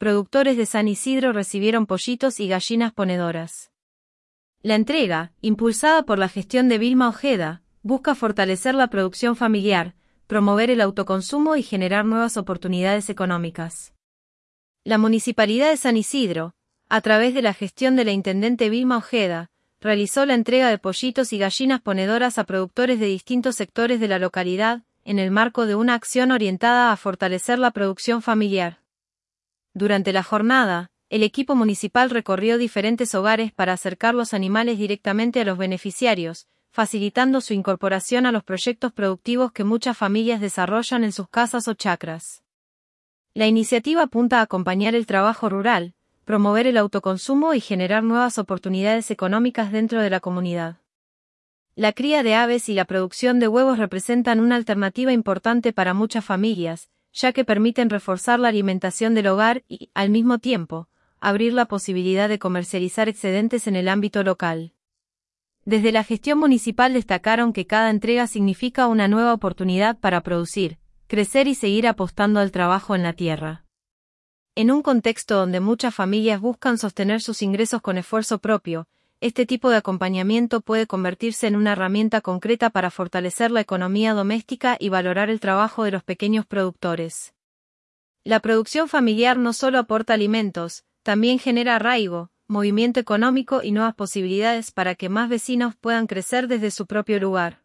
productores de San Isidro recibieron pollitos y gallinas ponedoras. La entrega, impulsada por la gestión de Vilma Ojeda, busca fortalecer la producción familiar, promover el autoconsumo y generar nuevas oportunidades económicas. La Municipalidad de San Isidro, a través de la gestión de la intendente Vilma Ojeda, realizó la entrega de pollitos y gallinas ponedoras a productores de distintos sectores de la localidad, en el marco de una acción orientada a fortalecer la producción familiar. Durante la jornada, el equipo municipal recorrió diferentes hogares para acercar los animales directamente a los beneficiarios, facilitando su incorporación a los proyectos productivos que muchas familias desarrollan en sus casas o chacras. La iniciativa apunta a acompañar el trabajo rural, promover el autoconsumo y generar nuevas oportunidades económicas dentro de la comunidad. La cría de aves y la producción de huevos representan una alternativa importante para muchas familias, ya que permiten reforzar la alimentación del hogar y, al mismo tiempo, abrir la posibilidad de comercializar excedentes en el ámbito local. Desde la gestión municipal destacaron que cada entrega significa una nueva oportunidad para producir, crecer y seguir apostando al trabajo en la tierra. En un contexto donde muchas familias buscan sostener sus ingresos con esfuerzo propio, este tipo de acompañamiento puede convertirse en una herramienta concreta para fortalecer la economía doméstica y valorar el trabajo de los pequeños productores. La producción familiar no solo aporta alimentos, también genera arraigo, movimiento económico y nuevas posibilidades para que más vecinos puedan crecer desde su propio lugar.